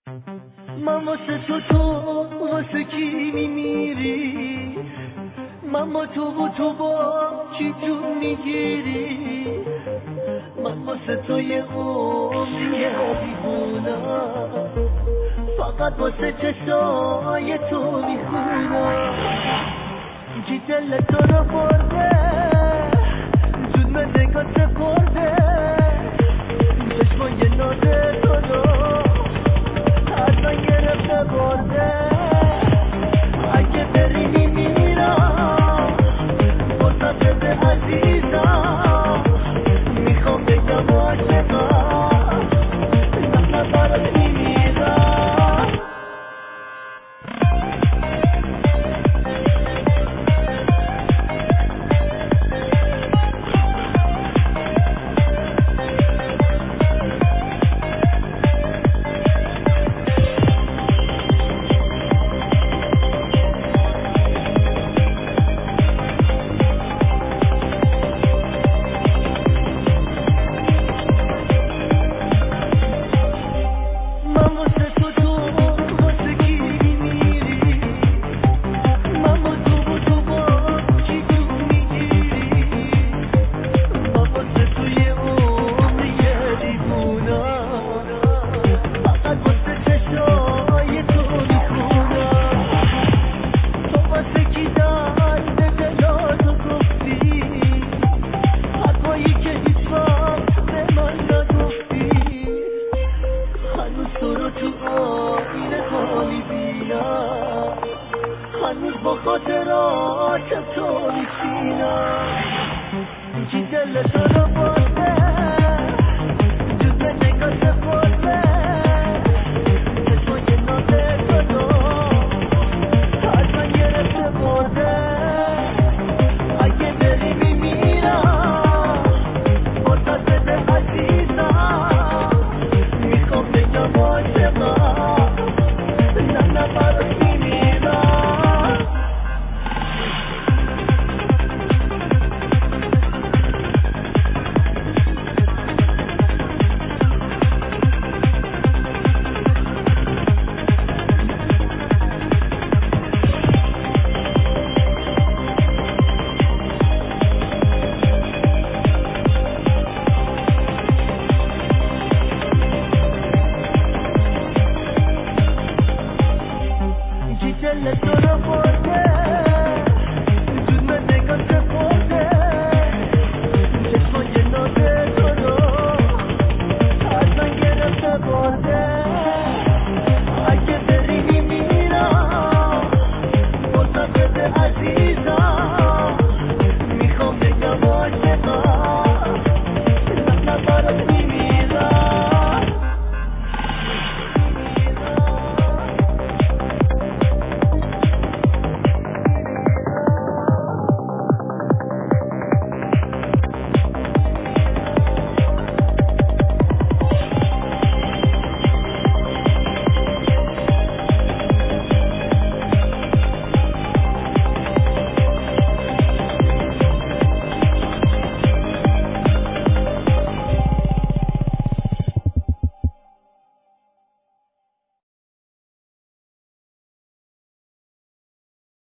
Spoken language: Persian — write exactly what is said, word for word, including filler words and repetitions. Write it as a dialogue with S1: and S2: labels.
S1: من واسه تو تو واسه کی میمیری؟ من با تو و تو با کی جون میگیری؟ من واسه تو یه عمری دیوونم، فقط واسه چشای تو میخونم. کی دل تو رو برده جون به نگات برده، چشمای ناز تو رو حتما گرفته برده. اگه بری میمیرم بازم بده عزیزم، میخوام بگم عاشقم، نه نه برات میمیرم. هنوز با خاطرات تو میشینم. کی دل تو رو برده جون به نگات برده، چشمای ناز تو رو حتما گرفته برده. اگه بری میمیرم بازم بده عزیزم، میخوام بگم عاشقم، نه نه برات میمیرم. Dile todo